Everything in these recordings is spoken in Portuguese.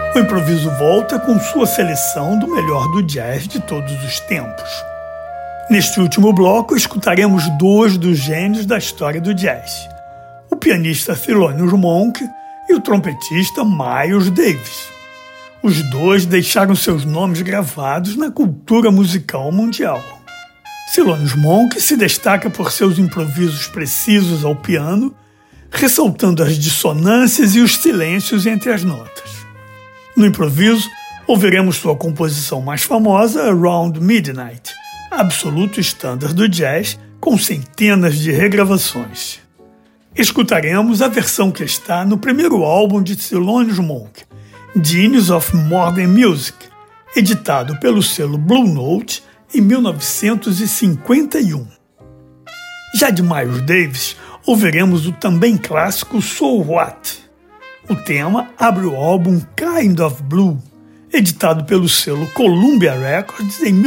O improviso volta com sua seleção do melhor do jazz de todos os tempos. Neste último bloco, escutaremos dois dos gênios da história do jazz: o pianista Thelonious Monk e o trompetista Miles Davis. Os dois deixaram seus nomes gravados na cultura musical mundial. Thelonious Monk se destaca por seus improvisos precisos ao piano, ressaltando as dissonâncias e os silêncios entre as notas. No improviso, ouviremos sua composição mais famosa, Around Midnight, absoluto standard do jazz, com centenas de regravações. Escutaremos a versão que está no primeiro álbum de Thelonious Monk, Genius of Modern Music, editado pelo selo Blue Note em 1951. Já de Miles Davis, ouviremos o também clássico So What. O tema abre o álbum Kind of Blue, editado pelo selo Columbia Records em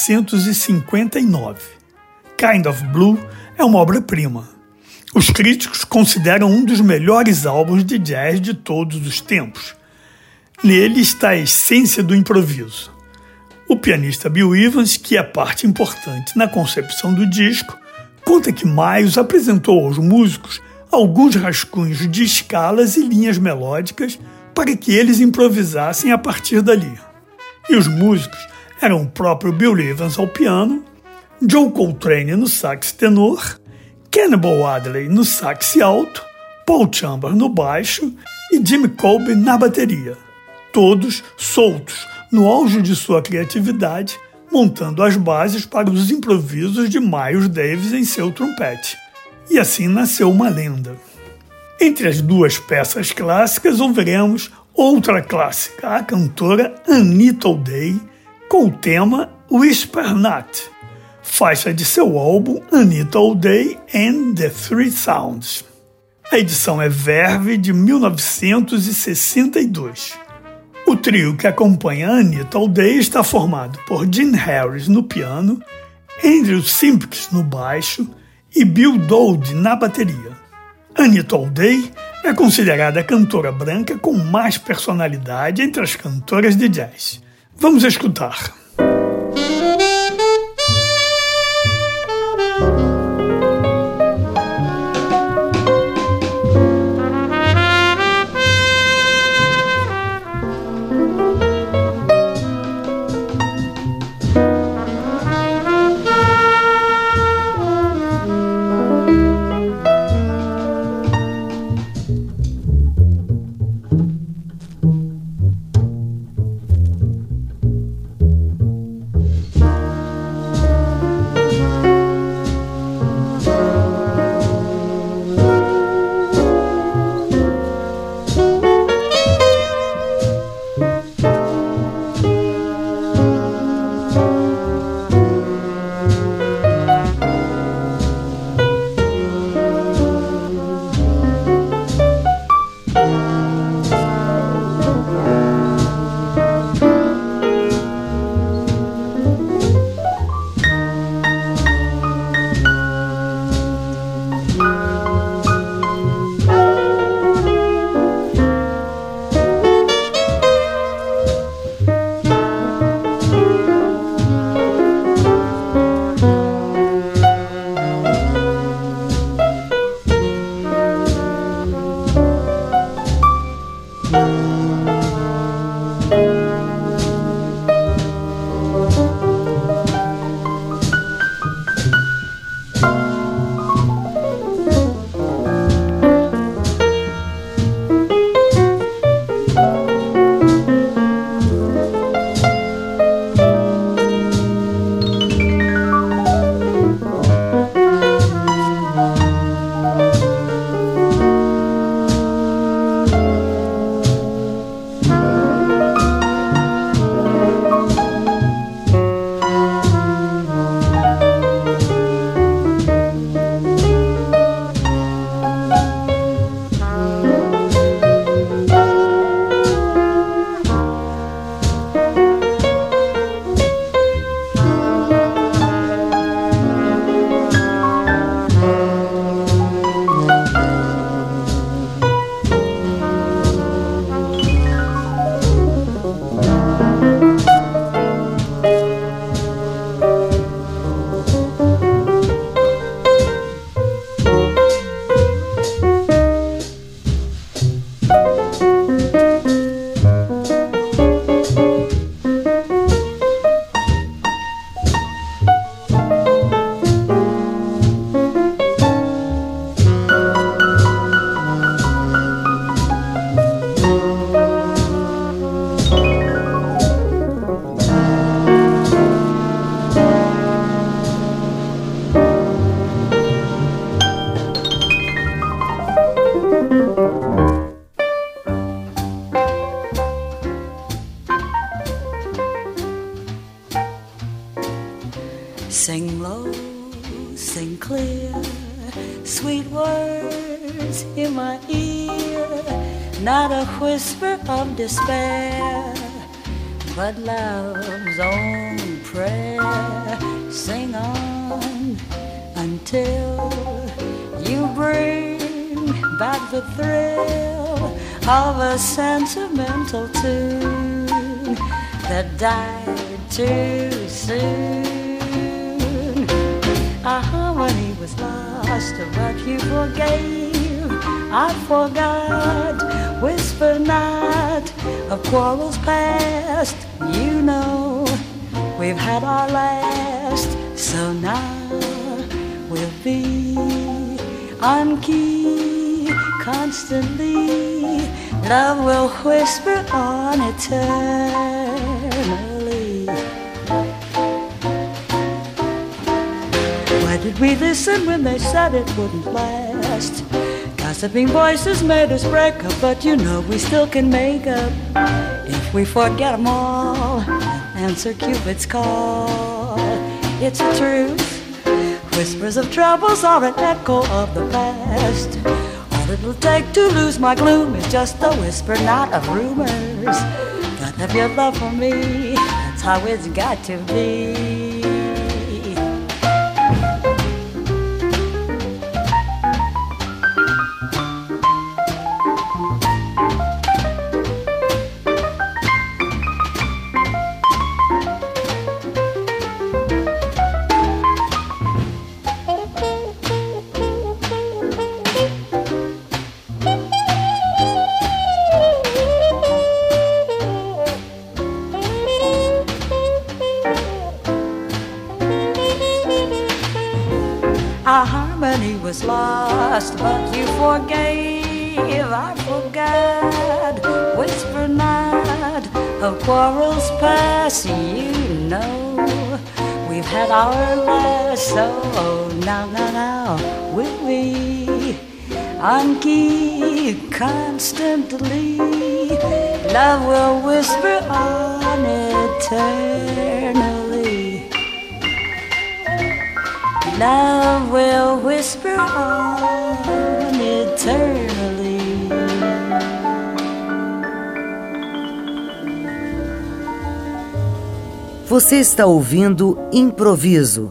1959. Kind of Blue é uma obra-prima. Os críticos consideram um dos melhores álbuns de jazz de todos os tempos. Nele está a essência do improviso. O pianista Bill Evans, que é parte importante na concepção do disco, conta que Miles apresentou aos músicos alguns rascunhos de escalas e linhas melódicas para que eles improvisassem a partir dali. E os músicos eram o próprio Bill Evans ao piano, Joe Coltrane no sax tenor, Cannibal Adderley no sax alto, Paul Chambers no baixo e Jimmy Colby na bateria. Todos soltos, no auge de sua criatividade, montando as bases para os improvisos de Miles Davis em seu trompete. E assim nasceu uma lenda. Entre as duas peças clássicas, ouviremos outra clássica, a cantora Anita O'Day, com o tema Whisper Not, faixa de seu álbum Anita O'Day and the Three Sounds. A edição é Verve de 1962. O trio que acompanha Anita O'Day está formado por Gene Harris no piano, Andrew Simpkins no baixo e Bill Dowd na bateria. Anita O'Day é considerada a cantora branca com mais personalidade entre as cantoras de jazz. Vamos escutar. Sing low, sing clear, sweet words in my ear, not a whisper of despair, but love's own prayer. Sing on until you bring back the thrill of a sentimental tune that died too soon. Our harmony was lost, but you forgave. I forgot. Whisper not of quarrels past. You know we've had our last, so now we'll be on key constantly. Love will whisper on eternally. Why did we listen when they said it wouldn't last? Gossiping voices made us break up, but you know we still can make up if we forget them all. Answer Cupid's call. It's the truth. Whispers of troubles are an echo of the past. All it'll take to lose my gloom is just a whisper, not of rumors. Gotta have your love for me, that's how it's got to be. Our harmony was lost, but you forgave. I forgot. Whisper not of quarrels past. You know we've had our last. So now we'll be on key constantly. Love will whisper on eternally. Love will whisper on eternally. Você está ouvindo Improviso.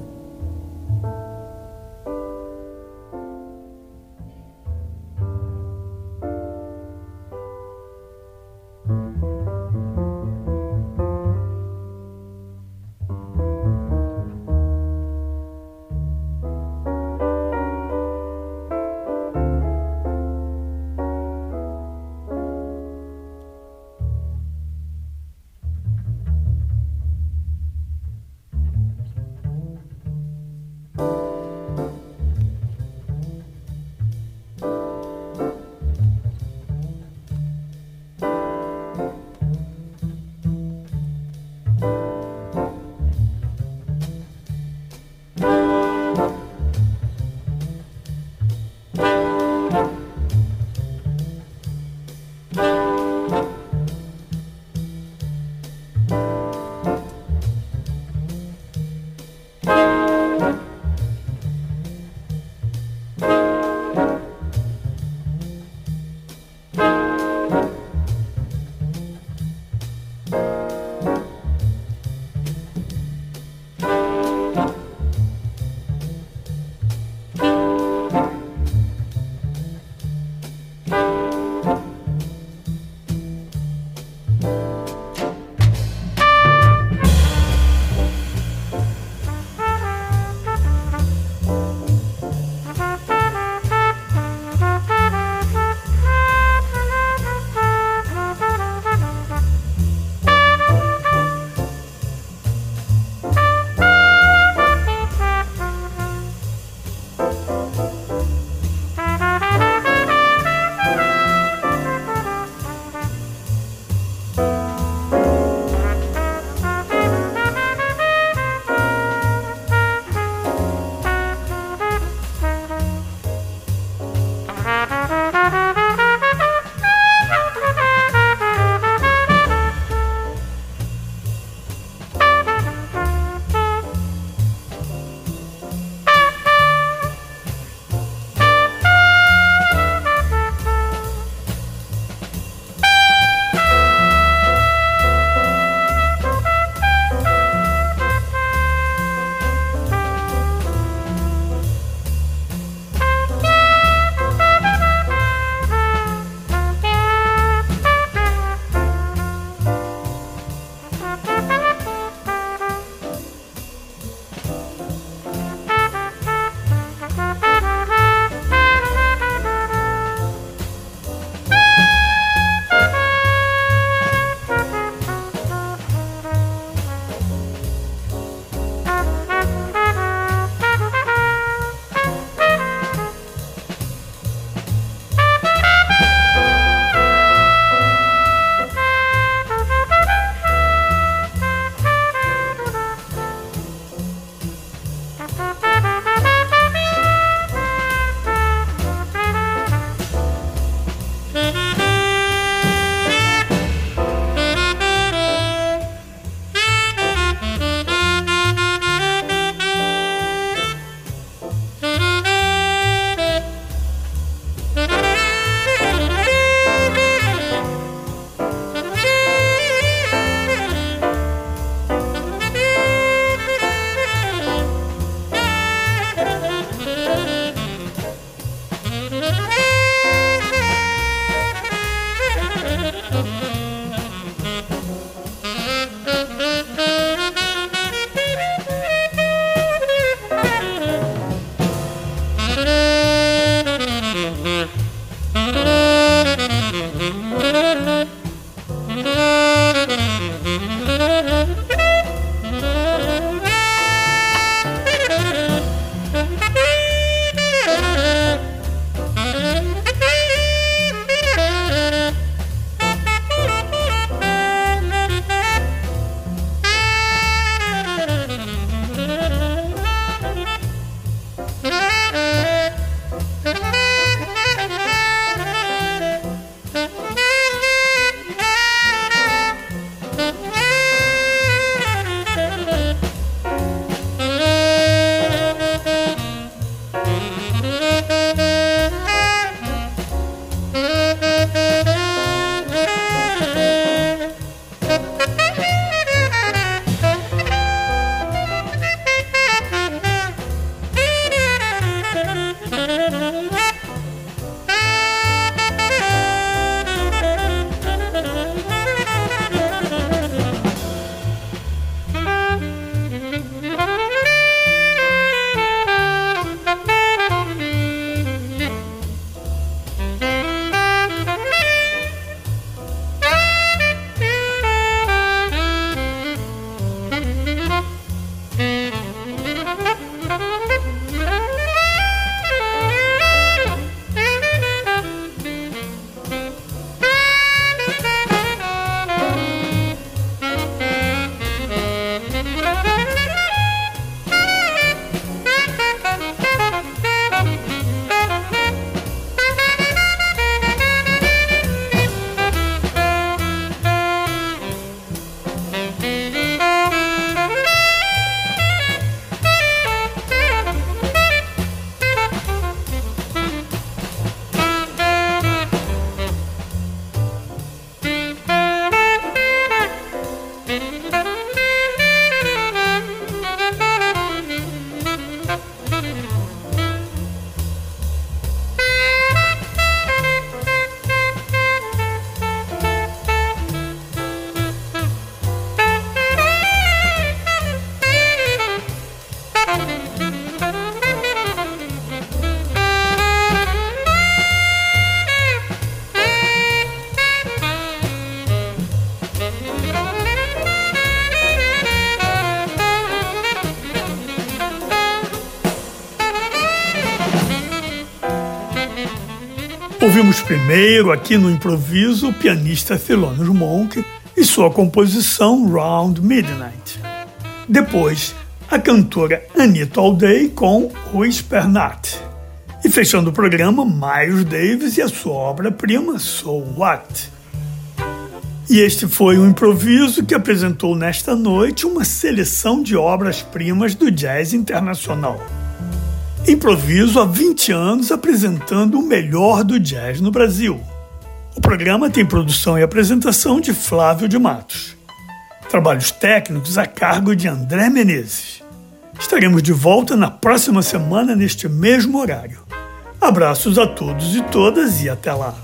Ouvimos primeiro, aqui no improviso, o pianista Thelonious Monk e sua composição Round Midnight. Depois, a cantora Anita O'Day com Whisper Not. E fechando o programa, Miles Davis e a sua obra-prima So What. E este foi um improviso que apresentou nesta noite uma seleção de obras-primas do jazz internacional. Improviso há 20 anos apresentando o melhor do jazz no Brasil. O programa tem produção e apresentação de Flávio de Matos. Trabalhos técnicos a cargo de André Menezes. Estaremos de volta na próxima semana neste mesmo horário. Abraços a todos e todas e até lá.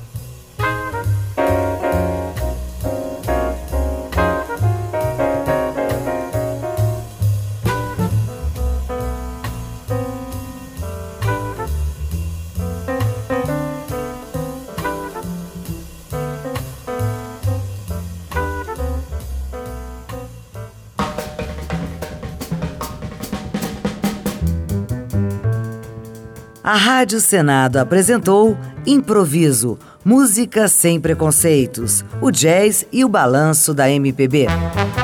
A Rádio Senado apresentou Improviso, música sem preconceitos, o jazz e o balanço da MPB.